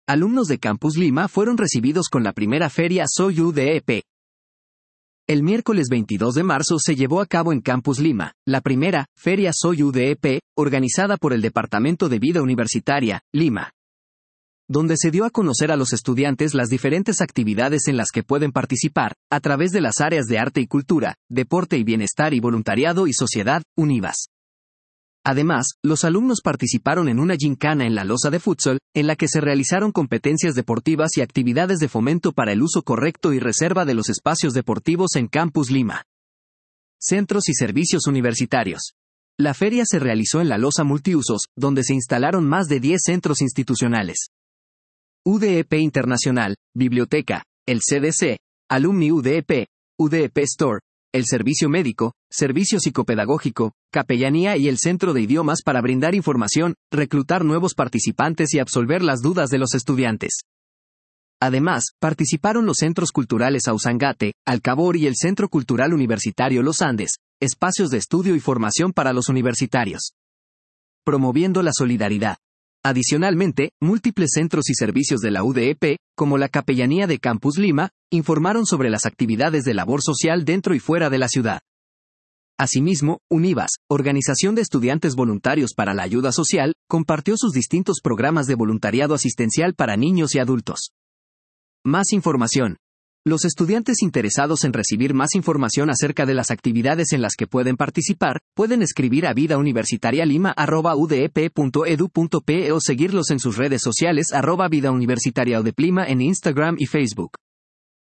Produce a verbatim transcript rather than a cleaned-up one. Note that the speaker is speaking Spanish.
alumnos de Campus Lima fueron recibidos con la primera feria Soy U D E P. El miércoles veintidós de marzo se llevó a cabo en Campus Lima, la primera feria Soy U D E P, organizada por el Departamento de Vida Universitaria, Lima, donde se dio a conocer a los estudiantes las diferentes actividades en las que pueden participar, a través de las áreas de arte y cultura, deporte y bienestar y voluntariado y sociedad, UNIVAS. Además, los alumnos participaron en una gincana en la losa de futsal, en la que se realizaron competencias deportivas y actividades de fomento para el uso correcto y reserva de los espacios deportivos en Campus Lima. Centros y servicios universitarios. La feria se realizó en la losa multiusos, donde se instalaron más de diez centros institucionales. U D E P Internacional, Biblioteca, el C D C, Alumni U D E P, U D E P Store, el Servicio Médico, Servicio Psicopedagógico, Capellanía y el Centro de Idiomas para brindar información, reclutar nuevos participantes y absolver las dudas de los estudiantes. Además, participaron los Centros Culturales Ausangate, Alcabor y el Centro Cultural Universitario Los Andes, espacios de estudio y formación para los universitarios. Promoviendo la solidaridad. Adicionalmente, múltiples centros y servicios de la U D E P, como la Capellanía de Campus Lima, informaron sobre las actividades de labor social dentro y fuera de la ciudad. Asimismo, UNIVAS, Organización de Estudiantes Voluntarios para la Ayuda Social, compartió sus distintos programas de voluntariado asistencial para niños y adultos. Más información. Los estudiantes interesados en recibir más información acerca de las actividades en las que pueden participar, pueden escribir a vidauniversitarialima arroba udep punto edu punto pe o seguirlos en sus redes sociales arroba vidauniversitariaudeplima en Instagram y Facebook.